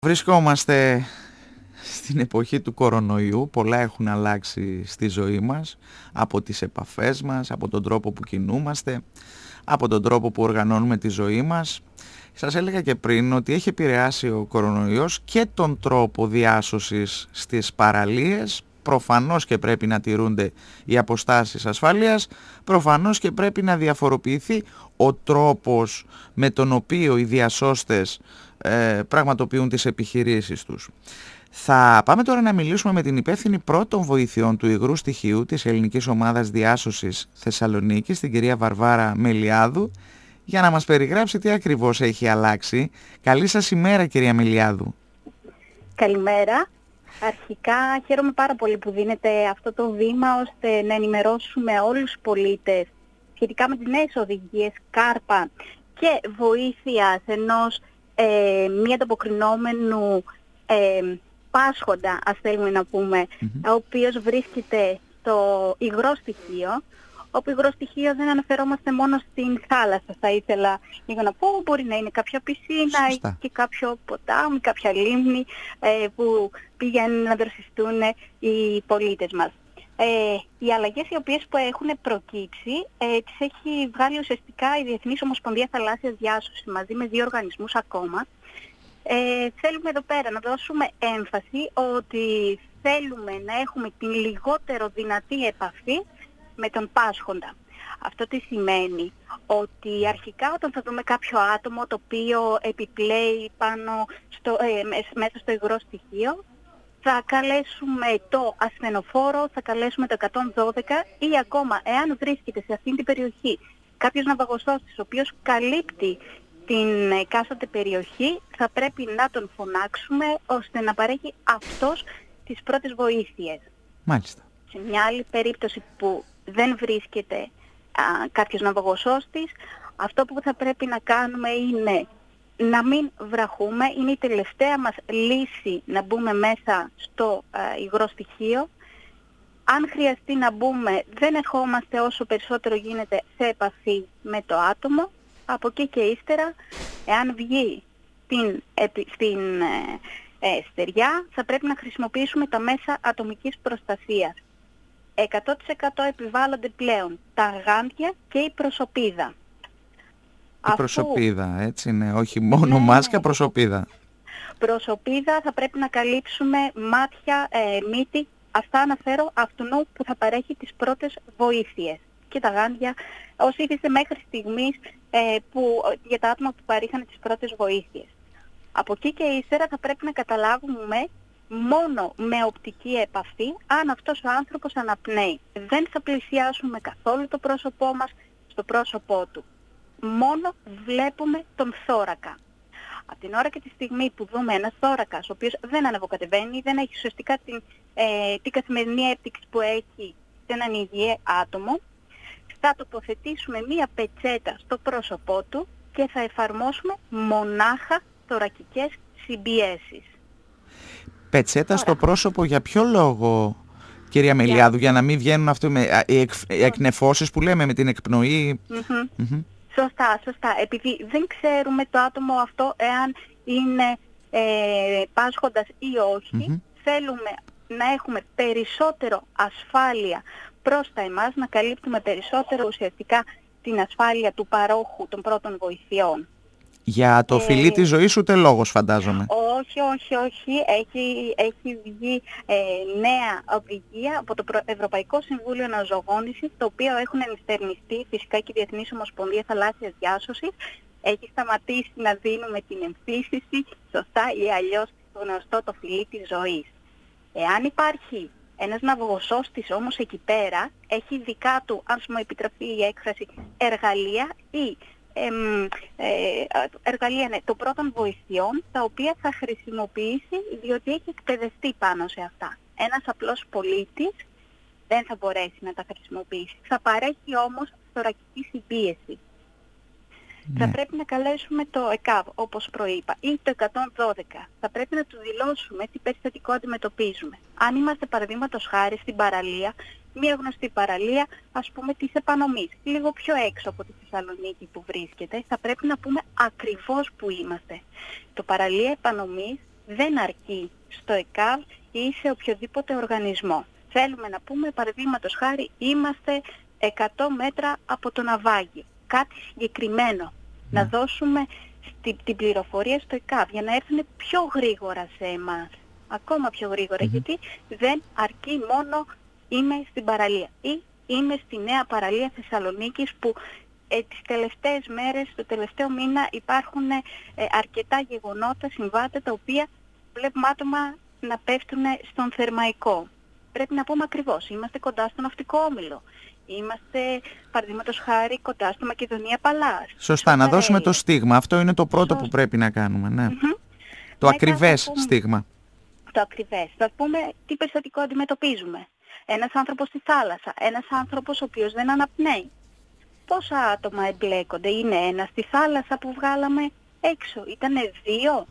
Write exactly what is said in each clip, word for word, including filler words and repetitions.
Βρισκόμαστε στην εποχή του κορονοϊού, πολλά έχουν αλλάξει στη ζωή μας, από τις επαφές μας, από τον τρόπο που κινούμαστε, από τον τρόπο που οργανώνουμε τη ζωή μας. Σας έλεγα και πριν ότι έχει επηρεάσει ο κορονοϊός και τον τρόπο διάσωσης στις παραλίες. Προφανώς και πρέπει να τηρούνται οι αποστάσεις ασφαλείας, προφανώς και πρέπει να διαφοροποιηθεί ο τρόπος με τον οποίο οι διασώστες ε, πραγματοποιούν τις επιχειρήσεις τους. Θα πάμε τώρα να μιλήσουμε με την υπεύθυνη πρώτων βοηθειών του υγρού στοιχείου της ελληνικής ομάδας διάσωσης Θεσσαλονίκης, την κυρία Βαρβάρα Μελιάδου, για να μας περιγράψει τι ακριβώς έχει αλλάξει. Καλή σας ημέρα, κυρία Μελιάδου. Καλημέρα. Αρχικά χαίρομαι πάρα πολύ που δίνετε αυτό το βήμα ώστε να ενημερώσουμε όλους τους πολίτες σχετικά με τις νέες οδηγίες ΚΑΡΠΑ και βοήθειας ενός ε, μη ανταποκρινόμενου ε, πάσχοντα, ας θέλουμε να πούμε, mm-hmm. ο οποίος βρίσκεται στο υγρό στοιχείο. Όπου υγρό στοιχείο δεν αναφερόμαστε μόνο στην θάλασσα, θα ήθελα λίγο να πω, μπορεί να είναι κάποια πισίνα ή και κάποιο ποτάμι, κάποια λίμνη ε, που πηγαίνουν να δροσιστούν οι πολίτες μας. Ε, οι αλλαγές οι οποίες που έχουν προκύψει ε, τις έχει βγάλει ουσιαστικά η Διεθνής Ομοσπονδία Θαλάσσιας Διάσωσης μαζί με δύο οργανισμούς ακόμα. Ε, θέλουμε εδώ πέρα να δώσουμε έμφαση ότι θέλουμε να έχουμε την λιγότερο δυνατή επαφή με τον πάσχοντα. Αυτό τι σημαίνει? Ότι αρχικά όταν θα δούμε κάποιο άτομο το οποίο επιπλέει πάνω στο, ε, μέσα στο υγρό στοιχείο, θα καλέσουμε το ασθενοφόρο, θα καλέσουμε το εκατόν δώδεκα ή ακόμα εάν βρίσκεται σε αυτήν την περιοχή κάποιος ναυαγοσώστης ο οποίος καλύπτει την εκάστοτε περιοχή, θα πρέπει να τον φωνάξουμε ώστε να παρέχει αυτός τις πρώτες βοήθειες. Μάλιστα. Σε μια άλλη περίπτωση που δεν βρίσκεται α, κάποιος ναυαγοσώστης, αυτό που θα πρέπει να κάνουμε είναι να μην βραχούμε. Είναι η τελευταία μας λύση να μπούμε μέσα στο α, υγρό στοιχείο. Αν χρειαστεί να μπούμε, δεν ερχόμαστε όσο περισσότερο γίνεται σε επαφή με το άτομο. Από εκεί και ύστερα, εάν βγει στην, στην ε, ε, στεριά, θα πρέπει να χρησιμοποιήσουμε τα μέσα ατομικής προστασίας. εκατό τοις εκατό επιβάλλονται πλέον τα γάντια και η προσωπίδα. Η Αφού... προσωπίδα, έτσι είναι, όχι μόνο ναι, μάσκα, προσωπίδα. Προσωπίδα, θα πρέπει να καλύψουμε μάτια, ε, μύτη, αυτά αναφέρω αυτού που θα παρέχει τις πρώτες βοήθειες. Και τα γάντια, όσοι ήθιστε μέχρι στιγμής ε, που, για τα άτομα που παρήχαν τις πρώτες βοήθειες. Από εκεί και ύστερα θα πρέπει να καταλάβουμε μόνο με οπτική επαφή αν αυτός ο άνθρωπος αναπνέει. Δεν θα πλησιάσουμε καθόλου το πρόσωπό μας στο πρόσωπό του. Μόνο βλέπουμε τον θώρακα. Από την ώρα και τη στιγμή που δούμε ένα θώρακας ο οποίος δεν ανεβοκατεβαίνει, δεν έχει ουσιαστικά την, ε, την καθημερινή έπτυξη που έχει σε έναν υγιή άτομο, θα τοποθετήσουμε μία πετσέτα στο πρόσωπό του και θα εφαρμόσουμε μονάχα θωρακικές συμπιέσεις. Πετσέτα Τώρα. στο πρόσωπο για ποιο λόγο, κυρία Μελιάδου, για, για να μην βγαίνουν αυτό με, οι εκ, εκνεφώσεις που λέμε με την εκπνοή? Mm-hmm. Mm-hmm. Σωστά, σωστά. Επειδή δεν ξέρουμε το άτομο αυτό εάν είναι ε, πάσχοντας ή όχι, mm-hmm. θέλουμε να έχουμε περισσότερο ασφάλεια προς τα εμάς, να καλύπτουμε περισσότερο ουσιαστικά την ασφάλεια του παρόχου των πρώτων βοηθειών. Για το ε, φιλί της ζωής ούτε λόγος, φαντάζομαι. Όχι, όχι, όχι. Έχει, έχει βγει ε, νέα οδηγία από το Ευρωπαϊκό Συμβούλιο Αναζωογόνησης, το οποίο έχουν ενστερνιστεί φυσικά και η Διεθνής Ομοσπονδία Θαλάσσιας Διάσωσης. Έχει σταματήσει να δίνουμε την εμφύσιση, σωστά ή αλλιώς το γνωστό το φιλί της ζωής. Εάν υπάρχει ένας ναυαγοσώστης όμως εκεί πέρα, έχει δικά του, αν μου επιτραπεί η έκφραση, εργαλεία ή ε, ε, εργαλεία ναι, των πρώτων βοηθειών, τα οποία θα χρησιμοποιήσει διότι έχει εκπαιδευτεί πάνω σε αυτά. Ένας απλός πολίτης δεν θα μπορέσει να τα χρησιμοποιήσει. Θα παρέχει όμως θωρακική συμπίεση. Ναι. Θα πρέπει να καλέσουμε το ΕΚΑΒ, όπως προείπα, ή το εκατόν δώδεκα. Θα πρέπει να του δηλώσουμε τι περιστατικό αντιμετωπίζουμε. Αν είμαστε παραδείγματος χάρη στην παραλία, μια γνωστή παραλία, ας πούμε της Επανομής, λίγο πιο έξω από τη Θεσσαλονίκη που βρίσκεται, θα πρέπει να πούμε ακριβώς που είμαστε. Το παραλία Επανομής δεν αρκεί στο ΕΚΑΒ ή σε οποιοδήποτε οργανισμό. Θέλουμε να πούμε, παραδείγματος χάρη, είμαστε εκατό μέτρα από το ναυάγιο. Κάτι συγκεκριμένο. Να δώσουμε στη, την πληροφορία στο ΕΚΑΒ για να έρθουν πιο γρήγορα σε εμάς. Ακόμα πιο γρήγορα, γιατί δεν αρκεί μόνο είμαι στην παραλία ή είμαι στη νέα παραλία Θεσσαλονίκης που ε, τις τελευταίες μέρες, το τελευταίο μήνα υπάρχουν ε, αρκετά γεγονότα, συμβάντα τα οποία βλέπουμε άτομα να πέφτουν στον Θερμαϊκό. Πρέπει να πούμε ακριβώς, είμαστε κοντά στο Ναυτικό Όμιλο. Είμαστε, παραδείγματος χάρη, κοντά στο Μακεδονία Παλάς. Σωστά, να δώσουμε το στίγμα. Αυτό είναι το πρώτο Σωστά. που πρέπει να κάνουμε. Ναι. Mm-hmm. Το Μετά ακριβές πούμε, στίγμα. Το ακριβές. Θα πούμε τι περιστατικό αντιμετωπίζουμε. Ένας άνθρωπος στη θάλασσα, ένας άνθρωπος ο οποίος δεν αναπνέει. Πόσα άτομα εμπλέκονται? Είναι ένα στη θάλασσα που βγάλαμε έξω? Ήτανε δύο?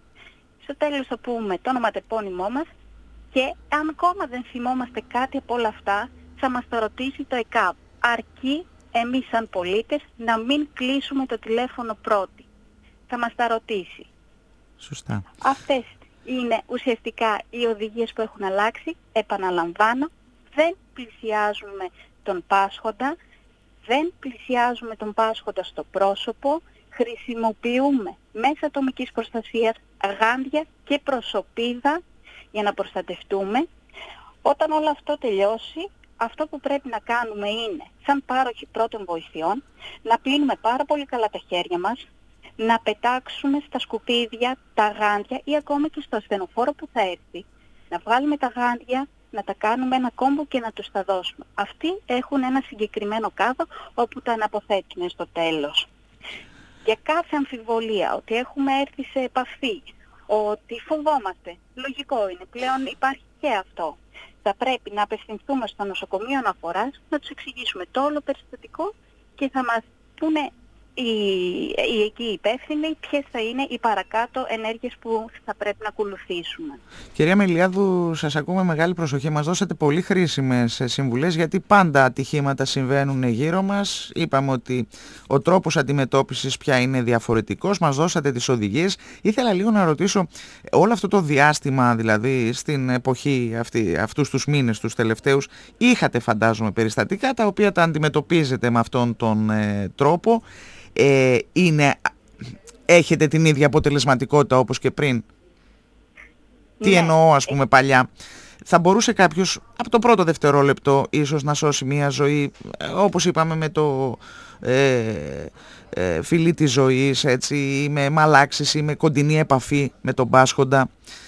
Στο τέλος θα πούμε το ονοματεπώνυμό μας και αν ακόμα δεν θυμόμαστε κάτι από όλα αυτά, θα μας το ρωτήσει το ΕΚΑΒ. Αρκεί εμείς σαν πολίτες να μην κλείσουμε το τηλέφωνο πρώτοι. Θα μας τα ρωτήσει. Σωστά. Αυτές είναι ουσιαστικά οι οδηγίες που έχουν αλλάξει. Επαναλαμβάνω, δεν πλησιάζουμε τον πάσχοντα, δεν πλησιάζουμε τον πάσχοντα στο πρόσωπο, χρησιμοποιούμε μέσα ατομικής προστασίας γάντια και προσωπίδα για να προστατευτούμε. Όταν όλο αυτό τελειώσει, αυτό που πρέπει να κάνουμε είναι, σαν πάροχοι πρώτων βοηθειών, να πλύνουμε πάρα πολύ καλά τα χέρια μας, να πετάξουμε στα σκουπίδια τα γάντια ή ακόμα και στο ασθενοφόρο που θα έρθει, να βγάλουμε τα γάντια, να τα κάνουμε ένα κόμπο και να τους τα δώσουμε. Αυτοί έχουν ένα συγκεκριμένο κάδο όπου τα αναποθέτουν στο τέλος. Για κάθε αμφιβολία ότι έχουμε έρθει σε επαφή, ότι φοβόμαστε, λογικό είναι, πλέον υπάρχει και αυτό. Θα πρέπει να απευθυνθούμε στο νοσοκομείο αναφοράς, να τους εξηγήσουμε το όλο περιστατικό και θα μας πούνε οι, οι εκεί υπεύθυνοι ποιες θα είναι οι παρακάτω ενέργειες που θα πρέπει να ακολουθήσουμε. Κυρία Μελιάδου, σας ακούμε μεγάλη προσοχή. Μας δώσατε πολύ χρήσιμες συμβουλές, γιατί πάντα ατυχήματα συμβαίνουν γύρω μας. Είπαμε ότι ο τρόπος αντιμετώπισης πια είναι διαφορετικός. Μας δώσατε τις οδηγίες. Ήθελα λίγο να ρωτήσω, όλο αυτό το διάστημα, δηλαδή στην εποχή αυτή, αυτούς τους μήνες τους τελευταίους, είχατε φαντάζομαι περιστατικά τα οποία τα αντιμετωπίζετε με αυτόν τον ε, τρόπο. Ε, είναι, έχετε την ίδια αποτελεσματικότητα όπως και πριν? Τι ναι. εννοώ, ας πούμε, παλιά θα μπορούσε κάποιος από το πρώτο δευτερόλεπτο ίσως να σώσει μια ζωή, όπως είπαμε με το ε, ε, φιλί της ζωής, έτσι, ή με μαλάξεις ή με κοντινή επαφή με τον πάσχοντα.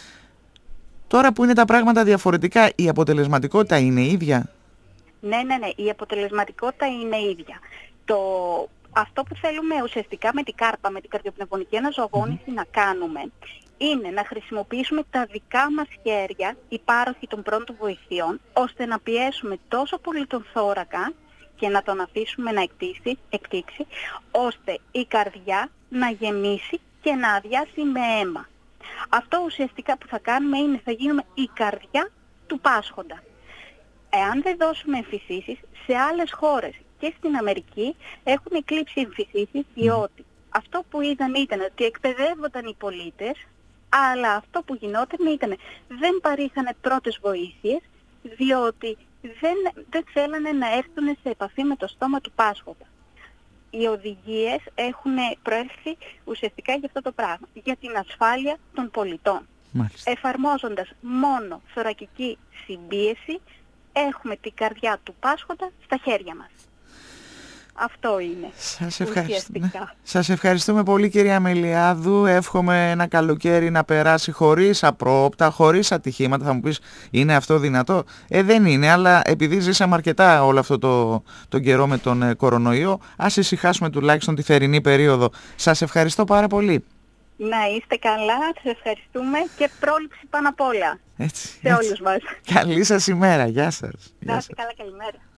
Τώρα που είναι τα πράγματα διαφορετικά, η αποτελεσματικότητα είναι ίδια? Ναι, ναι, ναι, η αποτελεσματικότητα είναι ίδια. Το... Αυτό που θέλουμε ουσιαστικά με την κάρπα, με την καρδιοπνευμονική αναζωογόνηση mm-hmm. να κάνουμε, είναι να χρησιμοποιήσουμε τα δικά μας χέρια, οι πάροχοι των πρώτων βοηθειών, ώστε να πιέσουμε τόσο πολύ τον θώρακα και να τον αφήσουμε να εκτίσει, εκτίξει, ώστε η καρδιά να γεμίσει και να αδειάσει με αίμα. Αυτό ουσιαστικά που θα κάνουμε είναι θα γίνουμε η καρδιά του πάσχοντα. Εάν δεν δώσουμε εμφυσίσεις, σε άλλες χώρες και στην Αμερική έχουν εκλείψει εμφυσίσεις, διότι αυτό που είδαν ήταν ότι εκπαιδεύονταν οι πολίτες, αλλά αυτό που γινόταν ήταν δεν παρήχανε πρώτες βοήθειες, διότι δεν, δεν θέλανε να έρθουν σε επαφή με το στόμα του πάσχοντα. Οι οδηγίες έχουν προέρθει ουσιαστικά για αυτό το πράγμα, για την ασφάλεια των πολιτών. Μάλιστα. Εφαρμόζοντας μόνο θωρακική συμπίεση, έχουμε την καρδιά του πάσχοντα στα χέρια μας. Αυτό είναι. Σας ευχαριστούμε. Σας ευχαριστούμε πολύ, κυρία Μελιάδου. Εύχομαι ένα καλοκαίρι να περάσει χωρίς απρόοπτα, χωρίς ατυχήματα. Θα μου πεις, είναι αυτό δυνατό? Ε, δεν είναι, αλλά επειδή ζήσαμε αρκετά όλο αυτό το, τον καιρό με τον ε, κορονοϊό, ας ησυχάσουμε τουλάχιστον τη θερινή περίοδο. Σας ευχαριστώ πάρα πολύ. Να είστε καλά, σας ευχαριστούμε και πρόληψη πάνω απ' όλα. Έτσι, σε έτσι. όλους μας. Καλή σας ημέρα, γεια σας. Να είστε καλά, καλημέρα.